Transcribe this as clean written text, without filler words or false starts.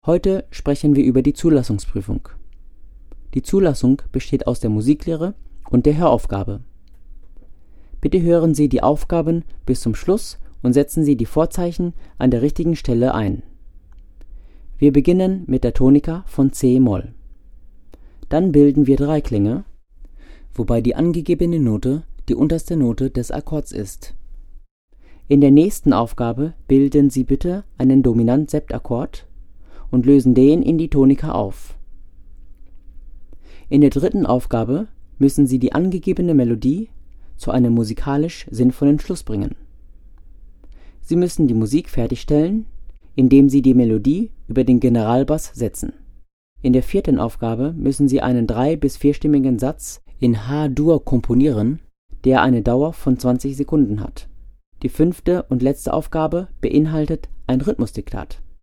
Heute sprechen wir über die Zulassungsprüfung. Die Zulassung besteht aus der Musiklehre und der Höraufgabe. Bitte hören Sie die Aufgaben bis zum Schluss und setzen Sie die Vorzeichen an der richtigen Stelle ein. Wir beginnen mit der Tonika von c-Moll. Dann bilden wir 3 Klänge, wobei die angegebene Note die unterste Note des Akkords ist. In der nächsten Aufgabe bilden Sie bitte einen Dominant-Septakkord und lösen den in die Tonika auf. In der dritten Aufgabe müssen Sie die angegebene Melodie zu einem musikalisch sinnvollen Schluss bringen. Sie müssen die Musik fertigstellen, indem Sie die Melodie über den Generalbass setzen. In der vierten Aufgabe müssen Sie einen 3- bis 4-stimmigen Satz in H-Dur komponieren, der eine Dauer von 20 Sekunden hat. Die 5. und letzte Aufgabe beinhaltet ein Rhythmusdiktat.